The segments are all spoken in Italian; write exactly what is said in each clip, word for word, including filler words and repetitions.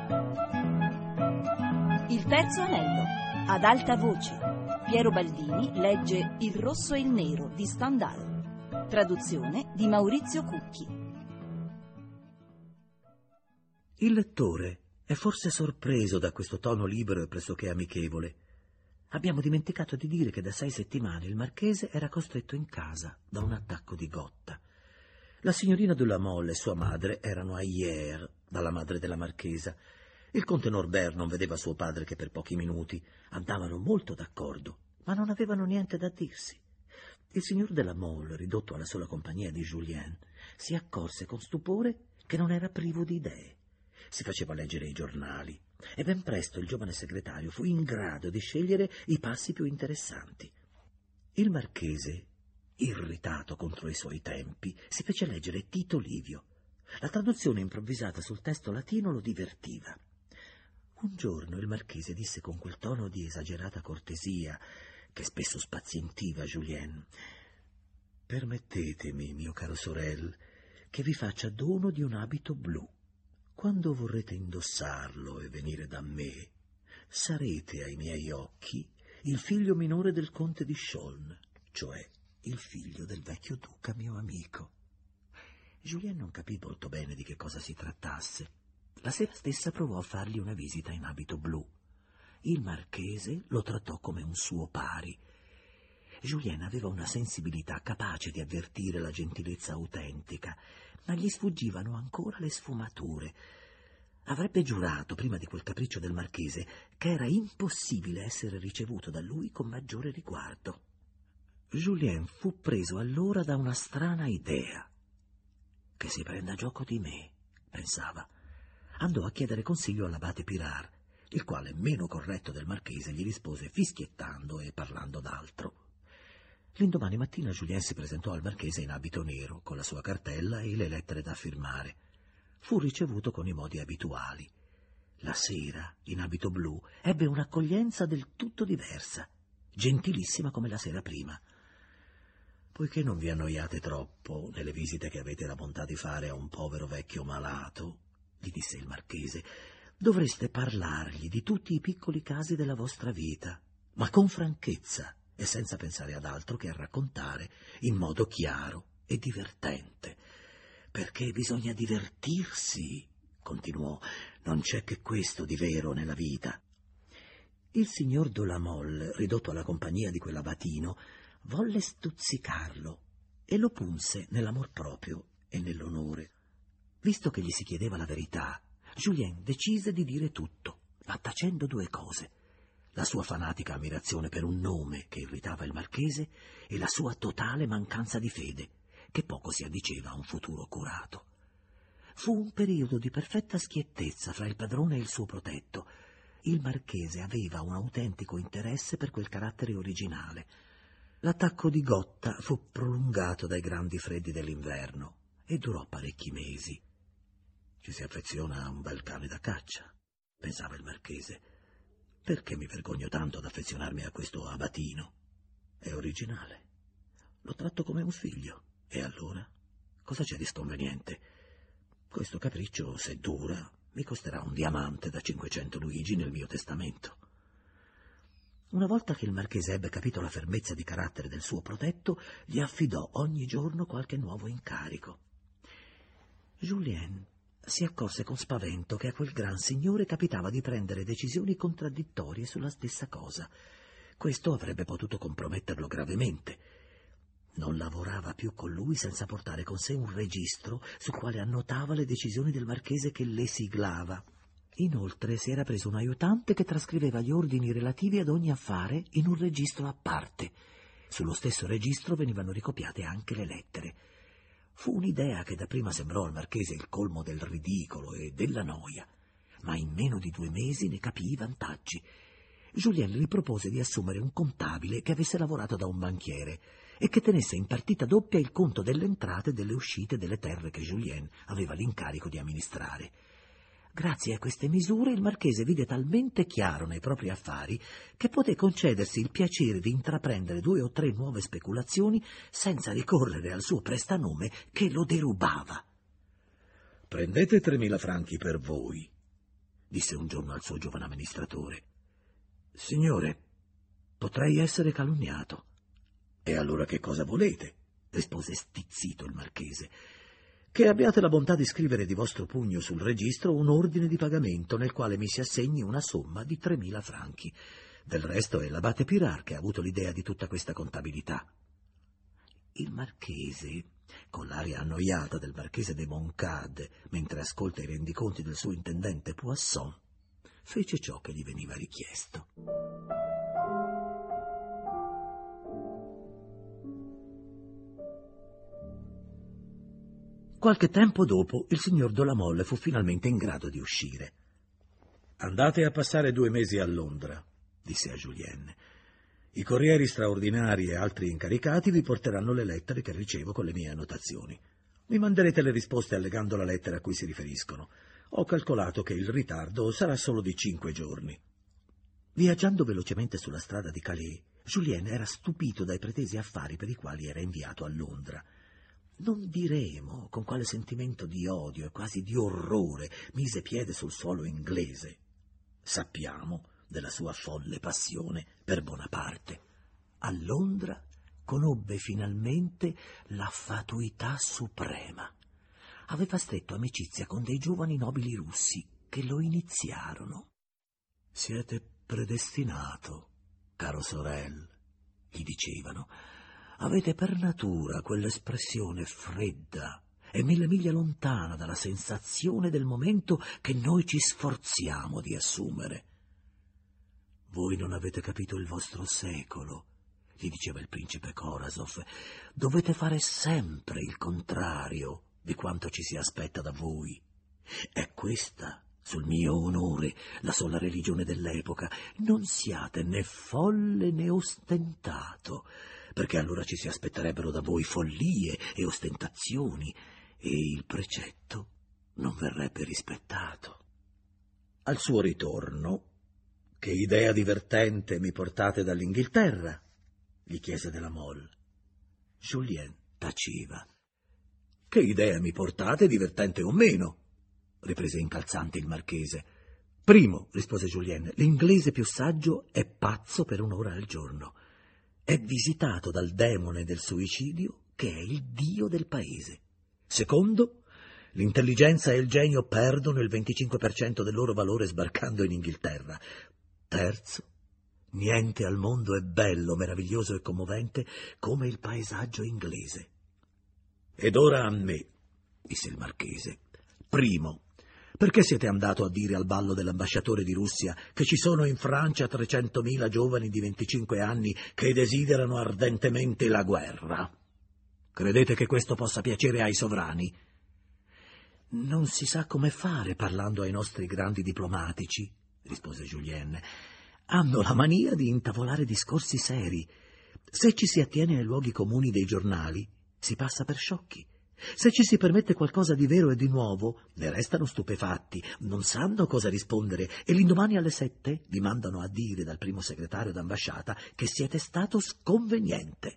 Il terzo anello, ad alta voce. Piero Baldini legge Il rosso e il nero di Stendhal. Traduzione di Maurizio Cucchi. Il lettore è forse sorpreso da questo tono libero e pressoché amichevole. Abbiamo dimenticato di dire che da sei settimane il marchese era costretto in casa da un attacco di gotta. La signorina de la Mole e sua madre erano a Hyères dalla madre della marchesa. Il conte Norbert non vedeva suo padre che per pochi minuti. Andavano molto d'accordo, ma non avevano niente da dirsi. Il signor de la Mole, ridotto alla sola compagnia di Julien, si accorse con stupore che non era privo di idee. Si faceva leggere i giornali e ben presto il giovane segretario fu in grado di scegliere i passi più interessanti. Il marchese, irritato contro i suoi tempi, si fece leggere Tito Livio. La traduzione improvvisata sul testo latino lo divertiva. Un giorno il marchese disse con quel tono di esagerata cortesia che spesso spazientiva Julien: «Permettetemi, mio caro Sorel, che vi faccia dono di un abito blu. Quando vorrete indossarlo e venire da me, sarete ai miei occhi il figlio minore del conte di Chaulnes, cioè il figlio del vecchio duca mio amico». Julien non capì molto bene di che cosa si trattasse. La sera stessa provò a fargli una visita in abito blu. Il marchese lo trattò come un suo pari. Julien aveva una sensibilità capace di avvertire la gentilezza autentica, ma gli sfuggivano ancora le sfumature. Avrebbe giurato, prima di quel capriccio del marchese, che era impossibile essere ricevuto da lui con maggiore riguardo. Julien fu preso allora da una strana idea. «Che si prenda gioco di me», pensava. Andò a chiedere consiglio all'abate Pirard, il quale, meno corretto del marchese, gli rispose fischiettando e parlando d'altro. L'indomani mattina Julien si presentò al marchese in abito nero, con la sua cartella e le lettere da firmare. Fu ricevuto con i modi abituali. La sera, in abito blu, ebbe un'accoglienza del tutto diversa, gentilissima come la sera prima. «Poiché non vi annoiate troppo nelle visite che avete la bontà di fare a un povero vecchio malato», gli disse il marchese, «dovreste parlargli di tutti i piccoli casi della vostra vita, ma con franchezza e senza pensare ad altro che a raccontare in modo chiaro e divertente. Perché bisogna divertirsi», continuò, «non c'è che questo di vero nella vita». Il signor de la Mole, ridotto alla compagnia di quell'abatino, volle stuzzicarlo e lo punse nell'amor proprio e nell'onore. Visto che gli si chiedeva la verità, Julien decise di dire tutto, ma tacendo due cose: la sua fanatica ammirazione per un nome che irritava il marchese e la sua totale mancanza di fede, che poco si addiceva a un futuro curato. Fu un periodo di perfetta schiettezza fra il padrone e il suo protetto. Il marchese aveva un autentico interesse per quel carattere originale. L'attacco di gotta fu prolungato dai grandi freddi dell'inverno e durò parecchi mesi. «Ci si affeziona a un bel cane da caccia», pensava il marchese. «Perché mi vergogno tanto ad affezionarmi a questo abatino? È originale. Lo tratto come un figlio. E allora? Cosa c'è di sconveniente? Questo capriccio, se dura, mi costerà un diamante da cinquecento luigi nel mio testamento». Una volta che il marchese ebbe capito la fermezza di carattere del suo protetto, gli affidò ogni giorno qualche nuovo incarico. Julien si accorse con spavento che a quel gran signore capitava di prendere decisioni contraddittorie sulla stessa cosa. Questo avrebbe potuto comprometterlo gravemente. Non lavorava più con lui senza portare con sé un registro sul quale annotava le decisioni del marchese che le siglava. Inoltre si era preso un aiutante che trascriveva gli ordini relativi ad ogni affare in un registro a parte. Sullo stesso registro venivano ricopiate anche le lettere. Fu un'idea che dapprima sembrò al marchese il colmo del ridicolo e della noia, ma in meno di due mesi ne capì i vantaggi. Julien gli propose di assumere un contabile che avesse lavorato da un banchiere e che tenesse in partita doppia il conto delle entrate e delle uscite delle terre che Julien aveva l'incarico di amministrare. Grazie a queste misure il marchese vide talmente chiaro nei propri affari che poté concedersi il piacere di intraprendere due o tre nuove speculazioni senza ricorrere al suo prestanome che lo derubava. «Prendete tremila franchi per voi», disse un giorno al suo giovane amministratore. Signore, potrei essere calunniato. E allora che cosa volete? Rispose stizzito il marchese. Che abbiate la bontà di scrivere di vostro pugno sul registro un ordine di pagamento nel quale mi si assegni una somma di tremila franchi. Del resto è l'abate Pirard che ha avuto l'idea di tutta questa contabilità. Il marchese, con l'aria annoiata del marchese de Moncade, mentre ascolta i rendiconti del suo intendente Poisson, fece ciò che gli veniva richiesto. Qualche tempo dopo il signor de la Mole fu finalmente in grado di uscire. «Andate a passare due mesi a Londra», disse a Julien. «I corrieri straordinari e altri incaricati vi porteranno le lettere che ricevo con le mie annotazioni. Mi manderete le risposte allegando la lettera a cui si riferiscono. Ho calcolato che il ritardo sarà solo di cinque giorni». Viaggiando velocemente sulla strada di Calais, Julien era stupito dai pretesi affari per i quali era inviato a Londra. Non diremo con quale sentimento di odio e quasi di orrore mise piede sul suolo inglese. Sappiamo della sua folle passione per Bonaparte. A Londra conobbe finalmente la fatuità suprema. Aveva stretto amicizia con dei giovani nobili russi che lo iniziarono. «Siete predestinato, caro Sorel», gli dicevano. «Avete per natura quell'espressione fredda e mille miglia lontana dalla sensazione del momento che noi ci sforziamo di assumere. Voi non avete capito il vostro secolo», gli diceva il principe Korazov. «Dovete fare sempre il contrario di quanto ci si aspetta da voi. È questa, sul mio onore, la sola religione dell'epoca. Non siate né folle né ostentato, perché allora ci si aspetterebbero da voi follie e ostentazioni e il precetto non verrebbe rispettato». Al suo ritorno, «Che idea divertente mi portate dall'Inghilterra?» gli chiese de la Mole. Julien taceva. «Che idea mi portate, divertente o meno?» riprese incalzante il marchese. «Primo», rispose Julien, «l'inglese più saggio è pazzo per un'ora al giorno. È visitato dal demone del suicidio, che è il dio del paese. Secondo, l'intelligenza e il genio perdono il venticinque per cento del loro valore sbarcando in Inghilterra. Terzo, niente al mondo è bello, meraviglioso e commovente come il paesaggio inglese». «Ed ora a me», disse il marchese. «Primo, perché siete andato a dire al ballo dell'ambasciatore di Russia che ci sono in Francia trecentomila giovani di venticinque anni che desiderano ardentemente la guerra? Credete che questo possa piacere ai sovrani?» «Non si sa come fare parlando ai nostri grandi diplomatici», rispose Julien. «Hanno la mania di intavolare discorsi seri. Se ci si attiene ai luoghi comuni dei giornali, si passa per sciocchi. Se ci si permette qualcosa di vero e di nuovo, ne restano stupefatti, non sanno cosa rispondere e l'indomani alle sette vi mandano a dire dal primo segretario d'ambasciata che siete stato sconveniente».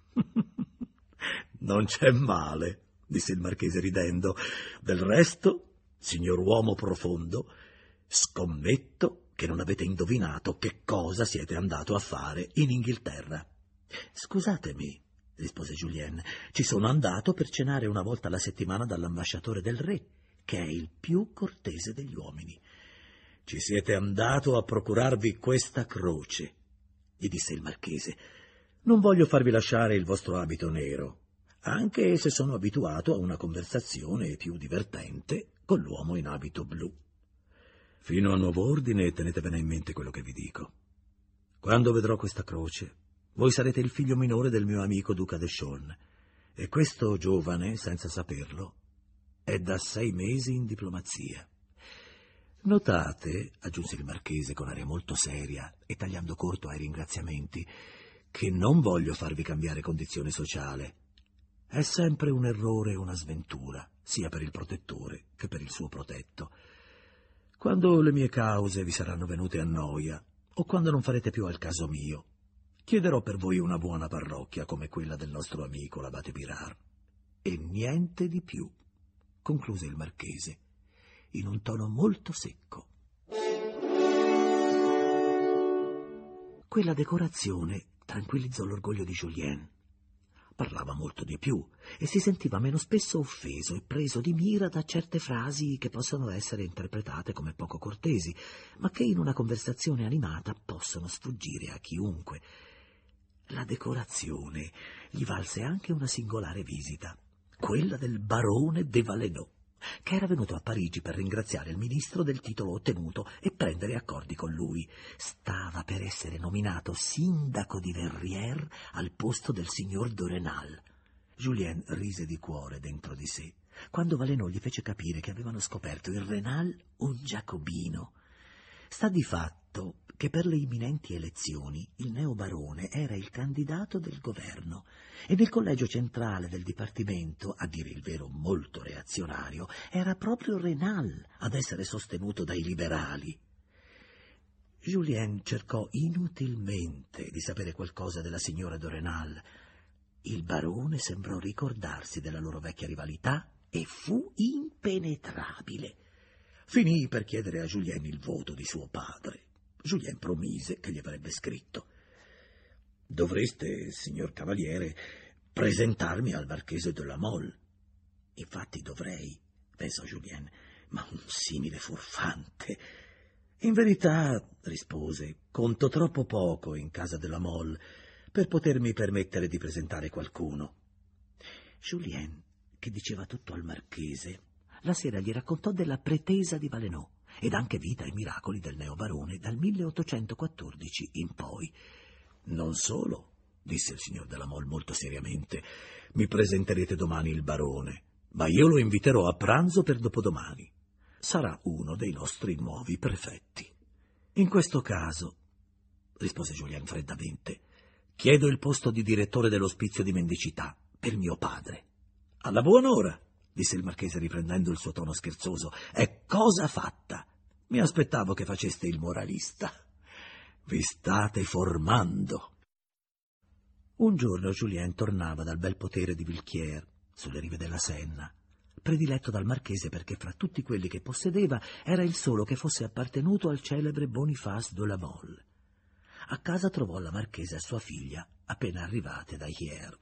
«Non c'è male», disse il marchese ridendo. «Del resto, signor uomo profondo, scommetto che non avete indovinato che cosa siete andato a fare in Inghilterra». «Scusatemi», rispose Julien, «ci sono andato per cenare una volta alla settimana dall'ambasciatore del re, che è il più cortese degli uomini». «Ci siete andato a procurarvi questa croce», gli disse il marchese. «Non voglio farvi lasciare il vostro abito nero, anche se sono abituato a una conversazione più divertente con l'uomo in abito blu. Fino a nuovo ordine tenete bene in mente quello che vi dico. Quando vedrò questa croce, voi sarete il figlio minore del mio amico duca de Chaulnes, e questo giovane, senza saperlo, è da sei mesi in diplomazia. Notate», aggiunse il marchese con aria molto seria e tagliando corto ai ringraziamenti, «che non voglio farvi cambiare condizione sociale. È sempre un errore e una sventura, sia per il protettore che per il suo protetto. Quando le mie cause vi saranno venute a noia, o quando non farete più al caso mio, chiederò per voi una buona parrocchia come quella del nostro amico l'abate Pirard. E niente di più», concluse il marchese, in un tono molto secco Quella decorazione tranquillizzò l'orgoglio di Julien. Parlava molto di più e si sentiva meno spesso offeso e preso di mira da certe frasi che possono essere interpretate come poco cortesi, ma che in una conversazione animata possono sfuggire a chiunque. La decorazione gli valse anche una singolare visita, quella del barone de Valenod, che era venuto a Parigi per ringraziare il ministro del titolo ottenuto e prendere accordi con lui. Stava per essere nominato sindaco di Verrières al posto del signor de Rênal. Julien rise di cuore dentro di sé quando Valenod gli fece capire che avevano scoperto il Rênal un giacobino. Sta di fatto che per le imminenti elezioni il neobarone era il candidato del governo e nel collegio centrale del dipartimento, a dire il vero molto reazionario, era proprio Rênal ad essere sostenuto dai liberali. Julien cercò inutilmente di sapere qualcosa della signora de Rênal. Il barone sembrò ricordarsi della loro vecchia rivalità e fu impenetrabile. Finì per chiedere a Julien il voto di suo padre. Julien promise che gli avrebbe scritto. «Dovreste, signor cavaliere, presentarmi al marchese de la Mole». «Infatti dovrei», pensò Julien, «ma un simile furfante». «In verità», rispose, «conto troppo poco in casa de la Mole per potermi permettere di presentare qualcuno». Julien, che diceva tutto al marchese, la sera gli raccontò della pretesa di Valenod ed anche vita e miracoli del neobarone dal milleottocentoquattordici in poi. «Non solo», disse il signor de la Mole molto seriamente, «mi presenterete domani il barone, ma io lo inviterò a pranzo per dopodomani. Sarà uno dei nostri nuovi prefetti». «In questo caso», rispose Julien freddamente, «chiedo il posto di direttore dell'ospizio di mendicità per mio padre». «Alla buon'ora», disse il marchese riprendendo il suo tono scherzoso, «è cosa fatta. Mi aspettavo che faceste il moralista. Vi state formando». Un giorno Julien tornava dal bel potere di Villequier, sulle rive della Senna, prediletto dal marchese perché fra tutti quelli che possedeva era il solo che fosse appartenuto al celebre Boniface de la Mole. A casa trovò la marchesa e sua figlia, appena arrivate da Hyères.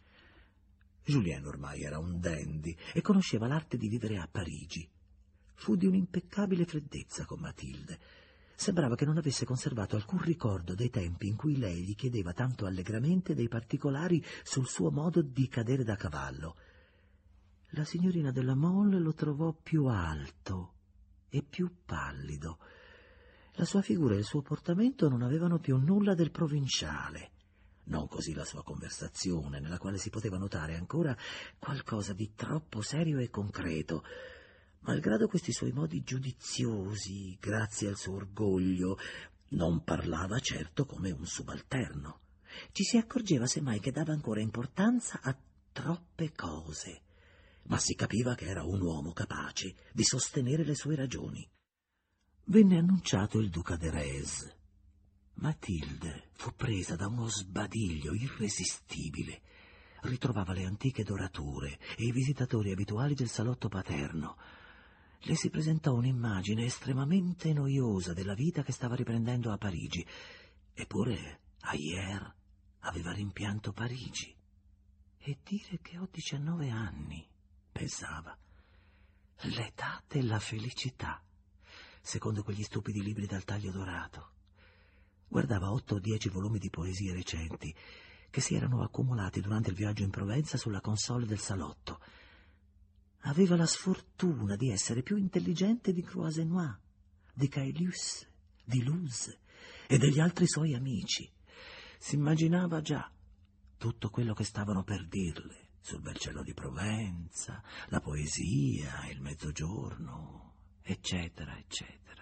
Julien ormai era un dandy e conosceva l'arte di vivere a Parigi. Fu di un'impeccabile freddezza con Mathilde. Sembrava che non avesse conservato alcun ricordo dei tempi in cui lei gli chiedeva tanto allegramente dei particolari sul suo modo di cadere da cavallo. La signorina de la Mole lo trovò più alto e più pallido. La sua figura e il suo portamento non avevano più nulla del provinciale. Non così la sua conversazione, nella quale si poteva notare ancora qualcosa di troppo serio e concreto. Malgrado questi suoi modi giudiziosi, grazie al suo orgoglio, non parlava certo come un subalterno. Ci si accorgeva semmai che dava ancora importanza a troppe cose, ma si capiva che era un uomo capace di sostenere le sue ragioni. Venne annunciato il duca de Rez. Mathilde fu presa da uno sbadiglio irresistibile. Ritrovava le antiche dorature e i visitatori abituali del salotto paterno. Le si presentò un'immagine estremamente noiosa della vita che stava riprendendo a Parigi. Eppure a Hyères aveva rimpianto Parigi. E dire che ho diciannove anni, pensava. L'età della felicità, secondo quegli stupidi libri dal taglio dorato. Guardava otto o dieci volumi di poesie recenti che si erano accumulati durante il viaggio in Provenza sulla console del salotto. Aveva la sfortuna di essere più intelligente di Croisenois, di Caylus, di Luz e degli altri suoi amici. Si immaginava già tutto quello che stavano per dirle sul bel cielo di Provenza, la poesia, il mezzogiorno, eccetera, eccetera.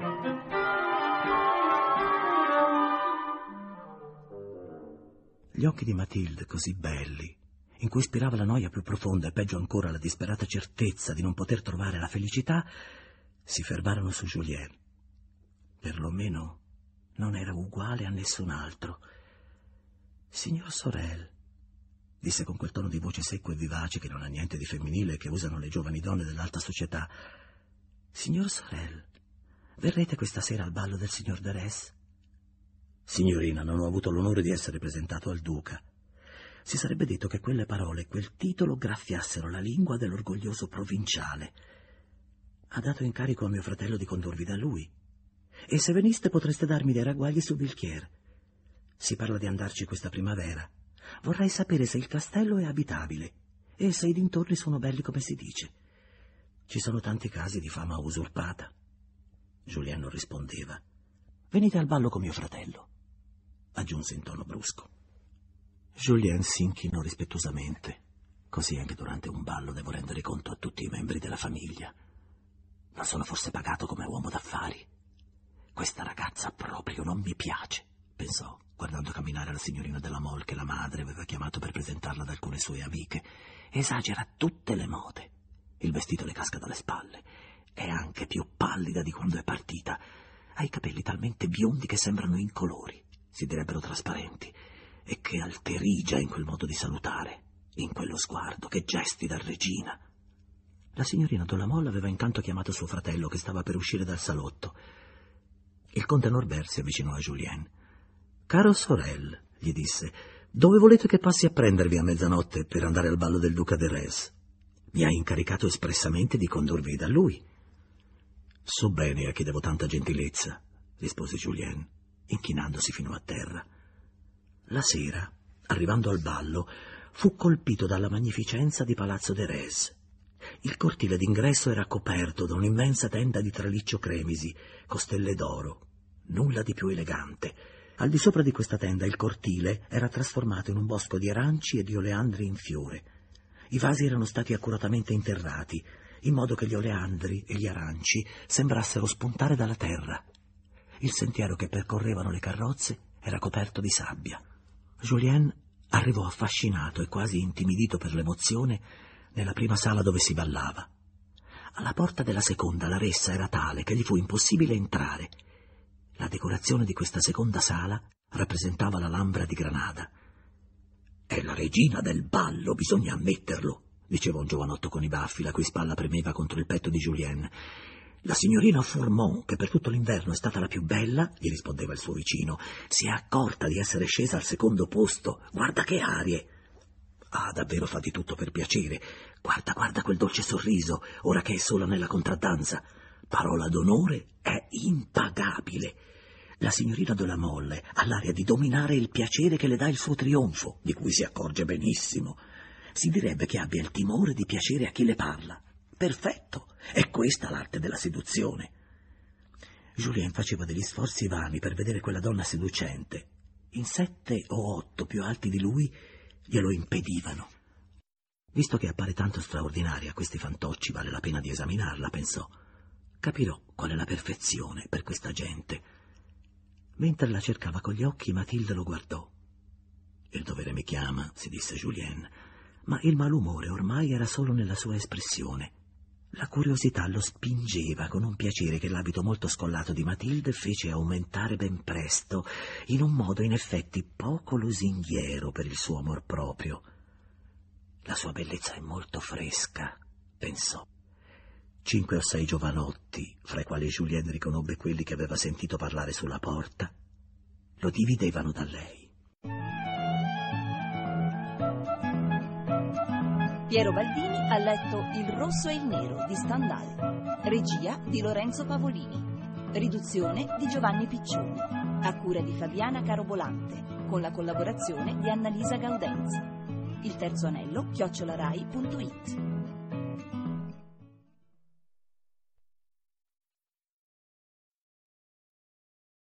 Gli occhi di Mathilde, così belli, in cui spirava la noia più profonda e peggio ancora la disperata certezza di non poter trovare la felicità, si fermarono su Julien. Perlomeno non era uguale a nessun altro. «Signor Sorel», disse con quel tono di voce secco e vivace che non ha niente di femminile che usano le giovani donne dell'alta società, «Signor Sorel, verrete questa sera al ballo del signor de Rez?» Signorina, non ho avuto l'onore di essere presentato al duca. Si sarebbe detto che quelle parole e quel titolo graffiassero la lingua dell'orgoglioso provinciale. Ha dato incarico a mio fratello di condurvi da lui. E se veniste potreste darmi dei ragguagli su Vilchier. Si parla di andarci questa primavera. Vorrei sapere se il castello è abitabile e se i dintorni sono belli come si dice. Ci sono tanti casi di fama usurpata. Julien non rispondeva. Venite al ballo con mio fratello, aggiunse in tono brusco. Julien si inchinò rispettosamente. Così anche durante un ballo devo rendere conto a tutti i membri della famiglia. Non sono forse pagato come uomo d'affari? Questa ragazza proprio non mi piace, pensò, guardando camminare la signorina della Mole che la madre aveva chiamato per presentarla ad alcune sue amiche. Esagera tutte le mode. Il vestito le casca dalle spalle. È anche più pallida di quando è partita. Ha i capelli talmente biondi che sembrano incolori, si direbbero trasparenti. E che alterigia in quel modo di salutare, in quello sguardo, che gesti da regina. La signorina della Mole aveva intanto chiamato suo fratello che stava per uscire dal salotto. Il conte Norbert si avvicinò a Julien. «Caro Sorel», gli disse, «dove volete che passi a prendervi a mezzanotte per andare al ballo del duca de Retz? Mi ha incaricato espressamente di condurvi da lui». «So bene a chi devo tanta gentilezza», rispose Julien, inchinandosi fino a terra. La sera, arrivando al ballo, fu colpito dalla magnificenza di Palazzo de Retz. Il cortile d'ingresso era coperto da un'immensa tenda di traliccio cremisi, con stelle d'oro, nulla di più elegante. Al di sopra di questa tenda il cortile era trasformato in un bosco di aranci e di oleandri in fiore. I vasi erano stati accuratamente interrati, in modo che gli oleandri e gli aranci sembrassero spuntare dalla terra. Il sentiero che percorrevano le carrozze era coperto di sabbia. Julien arrivò affascinato e quasi intimidito per l'emozione nella prima sala dove si ballava. Alla porta della seconda la ressa era tale che gli fu impossibile entrare. La decorazione di questa seconda sala rappresentava l'Alhambra di Granada. «È la regina del ballo, bisogna ammetterlo», diceva un giovanotto con i baffi, la cui spalla premeva contro il petto di Julien. «La signorina Fourmont, che per tutto l'inverno è stata la più bella», gli rispondeva il suo vicino, «si è accorta di essere scesa al secondo posto. Guarda che arie!» «Ah, davvero fa di tutto per piacere. Guarda, guarda quel dolce sorriso, ora che è sola nella contraddanza. Parola d'onore, è impagabile. La signorina de la Mole ha l'aria di dominare il piacere che le dà il suo trionfo, di cui si accorge benissimo. Si direbbe che abbia il timore di piacere a chi le parla. Perfetto, è questa l'arte della seduzione». Julien faceva degli sforzi vani per vedere quella donna seducente. In sette o otto più alti di lui glielo impedivano. Visto che appare tanto straordinaria a questi fantocci, vale la pena di esaminarla, pensò. Capirò qual è la perfezione per questa gente. Mentre la cercava con gli occhi, Matilde lo guardò. «Il dovere mi chiama», si disse Julien, ma il malumore ormai era solo nella sua espressione. La curiosità lo spingeva con un piacere che l'abito molto scollato di Matilde fece aumentare ben presto, in un modo in effetti poco lusinghiero per il suo amor proprio. «La sua bellezza è molto fresca», pensò. Cinque o sei giovanotti, fra i quali Julien riconobbe quelli che aveva sentito parlare sulla porta, lo dividevano da lei. Piero Baldini ha letto Il rosso e il nero di Stendhal, regia di Lorenzo Pavolini, riduzione di Giovanni Piccioni, a cura di Fabiana Carobolante, con la collaborazione di Annalisa Gaudenzi. Il terzo anello, chiocciolarai punto it.